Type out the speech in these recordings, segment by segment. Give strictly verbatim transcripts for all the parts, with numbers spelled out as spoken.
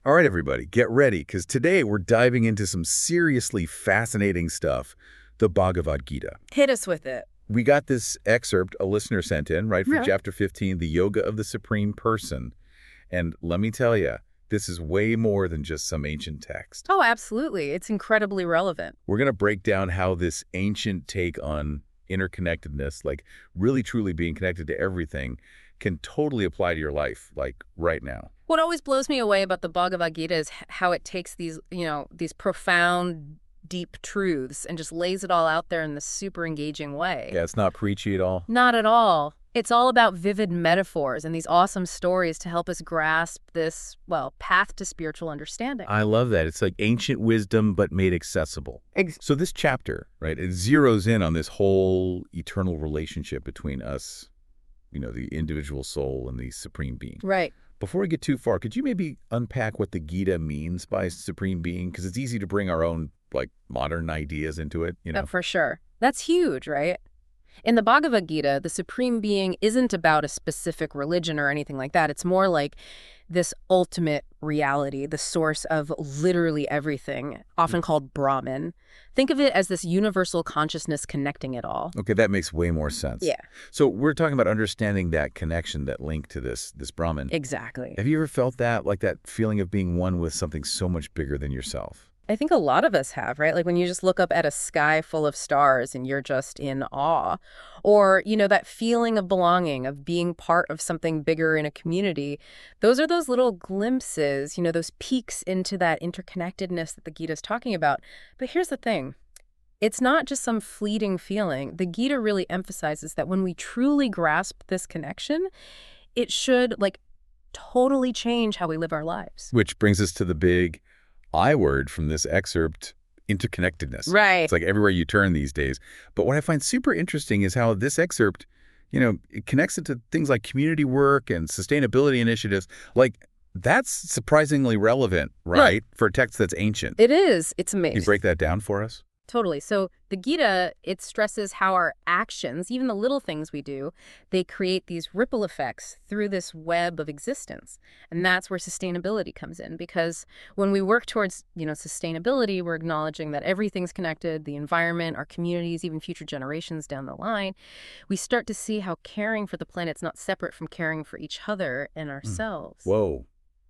All right, everybody, get ready, because today we're diving into some seriously fascinating stuff, the Bhagavad Gita. Hit us with it. We got this excerpt a listener sent in, right, from Yeah. chapter fifteen, The Yoga of the Supreme Person. And let me tell you, this is way more than just some ancient text. Oh, absolutely. It's incredibly relevant. We're going to break down how this ancient take on interconnectedness, like really truly being connected to everything, can totally apply to your life, like right now. What always blows me away about the Bhagavad Gita is h- how it takes these, you know, these profound, deep truths and just lays it all out there in this super engaging way. Yeah, it's not preachy at all. Not at all. It's all about vivid metaphors and these awesome stories to help us grasp this, well, path to spiritual understanding. I love that. It's like ancient wisdom, but made accessible. Ex- So this chapter, right, it zeroes in on this whole eternal relationship between us, you know, the individual soul and the supreme being. right. Before we get too far, could you maybe unpack what the Gita means by supreme being? Because it's easy to bring our own, like, modern ideas into it, you know? Uh, for sure. That's huge, right? In the Bhagavad Gita, the Supreme Being isn't about a specific religion or anything like that. It's more like this ultimate reality, the source of literally everything, often called Brahman. Think of it as this universal consciousness connecting it all. Okay, that makes way more sense. Yeah, So we're talking about understanding that connection, that link to this, this Brahman. exactly. Have you ever felt that, like that feeling of being one with something so much bigger than yourself? I think a lot of us have, right? Like when you just look up at a sky full of stars and you're just in awe. Or, you know, that feeling of belonging, of being part of something bigger in a community. Those are those little glimpses, you know, those peeks into that interconnectedness that the Gita is talking about. But here's the thing. It's not just some fleeting feeling. The Gita really emphasizes that when we truly grasp this connection, it should, like, totally change how we live our lives. Which brings us to the big I word from this excerpt, interconnectedness. Right. It's like everywhere you turn these days. But what I find super interesting is how this excerpt, you know, it connects it to things like community work and sustainability initiatives. Like, that's surprisingly relevant, right, Right. for a text that's ancient. It is. It's Can amazing. you break that down for us? Totally. So the Gita, it stresses how our actions, even the little things we do, they create these ripple effects through this web of existence. And that's where sustainability comes in, because when we work towards, you know, sustainability, we're acknowledging that everything's connected, the environment, our communities, even future generations down the line. We start to see how caring for the planet's not separate from caring for each other and ourselves. Whoa.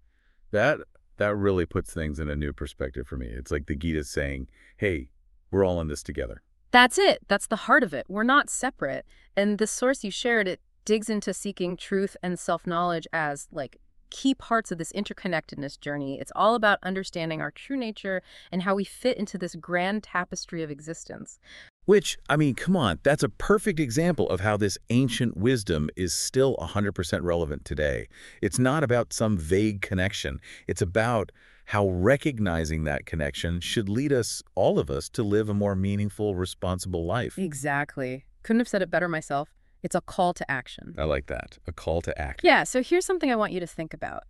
That that really puts things in a new perspective for me. It's like the Gita's saying, hey, we're all in this together. That's it. That's the heart of it. We're not separate. And the source you shared, it digs into seeking truth and self-knowledge as, like, key parts of this interconnectedness journey. It's all about understanding our true nature and how we fit into this grand tapestry of existence. Which, I mean, come on, that's a perfect example of how this ancient wisdom is still one hundred percent relevant today. It's not about some vague connection. It's about how recognizing that connection should lead us, all of us, to live a more meaningful, responsible life. Exactly. Couldn't have said it better myself. It's a call to action. I like that. A call to act. Yeah, so here's something I want you to think about.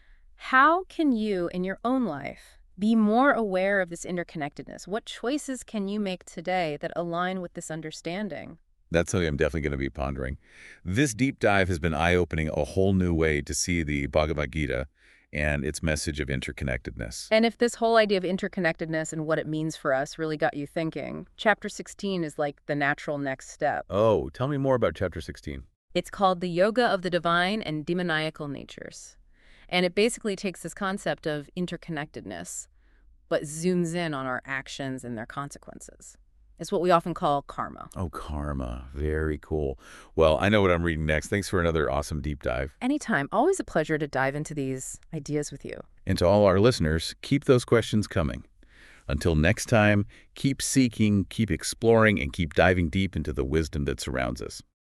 How can you, in your own life, be more aware of this interconnectedness? What choices can you make today that align with this understanding? That's something I'm definitely going to be pondering. This deep dive has been eye-opening, a whole new way to see the Bhagavad Gita and its message of interconnectedness. And if this whole idea of interconnectedness and what it means for us really got you thinking, chapter sixteen is like the natural next step. Oh, tell me more about chapter sixteen. It's called The Yoga of the Divine and Demoniacal Natures. And it basically takes this concept of interconnectedness, but zooms in on our actions and their consequences. It's what we often call karma. Oh, karma. Very cool. Well, I know what I'm reading next. Thanks for another awesome deep dive. Anytime. Always a pleasure to dive into these ideas with you. And to all our listeners, keep those questions coming. Until next time, keep seeking, keep exploring, and keep diving deep into the wisdom that surrounds us.